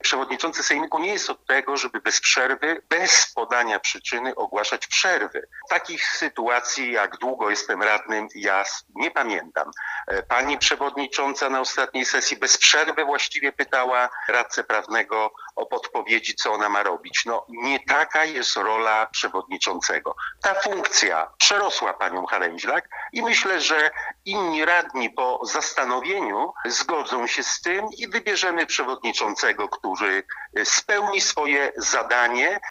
przewodniczący sejmiku nie jest od tego, żeby bez przerwy, bez podania przyczyny ogłaszać przerwy. Takich sytuacji, jak długo jestem radnym, ja nie pamiętam. Pani przewodnicząca na ostatniej sesji bez przerwy właściwie pytała radcę prawnego o podpowiedzi, co ona ma robić. No nie taka jest rola przewodniczącego. Ta funkcja przerosła panią Halęźlak i myślę, że inni radni po zastanowieniu zgodzą się z tym i wybierzemy przewodniczącego, który spełni swoje zadanie.